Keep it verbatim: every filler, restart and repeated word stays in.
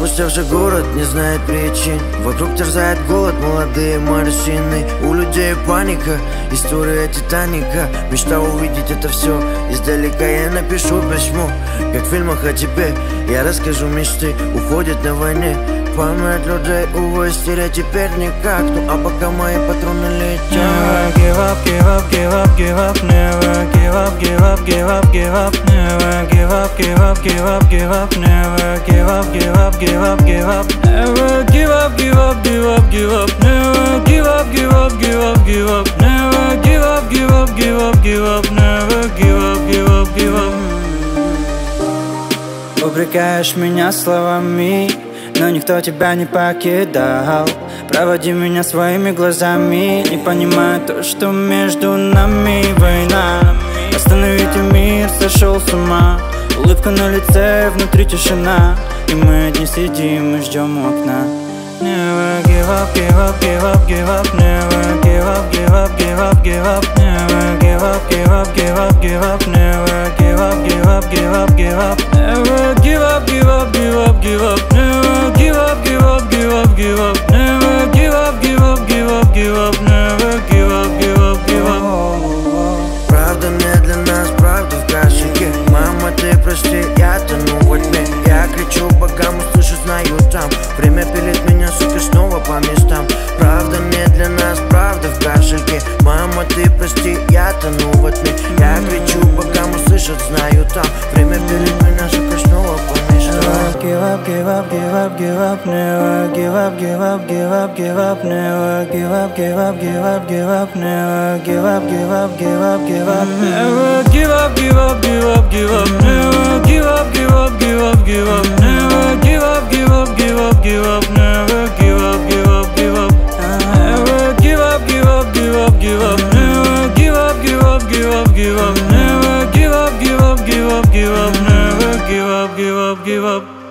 Опустевший город не знает причин. Вокруг терзает голод, молодые морщины. У людей паника, история Титаника. Мечта увидеть это все издалека. Я напишу письмо, как в фильмах о тебе. Я расскажу мечты, уходят на войне. Память людей, увы, стереть теперь никак. Ну а пока мои патроны летят. Never give up, give up, give up, give up. Never give up, give up, give up, give up. Never give up, give up, give up, give up. Never give up, give up, give up, give up. Never give up, give up, give up, give up. Never give up, give up, give up, give up. Never give up, give up, give up, give up. Never give up, give up, give up. Упрекаешь меня словами, но никто тебя не покидал. Проводи меня своими глазами, не понимая то, что между нами война. Остановите мир, сошел с ума. Улыбка на лице, внутри тишина. И мы одни сидим и ждем у окна. Never give up, give up, give up, give up. Never give up, give up, give up, give up. Never give up, give up, give up, give up. Never give up, give up, give up, give up. Never give up, give up, give up, give up. Never give up, give up, give up, give up. Never give up, give up, give up, give up. Never give up, give up, give up. Правда медленно, правда в кашике. Мама, ты прости, я тону во тьме. Я кричу богам, услышу, знаю там. Время пилит меня, сука, снова по местам. Правда медленно, правда в кашельке. Мама, ты прости, я тону во тьме. Я кричу богам, услышат, знаю там. Время пилит меня, сука, снова по местам. Give up, give up, give up, give up. Never give up, give up, give up, give up. Never give up, give up, give up, give up. Never give up, give up, give up, give up. Never give up, give up, give up, give up. Never give up, give up, give up, give up. Never give up, give up, give up, give up. Never give up, give up, give up. Never give up, give up, give up, give up. Never give up, give up, give up, give up. Never give up, give up, give up, give up. Never give up, give up, give up.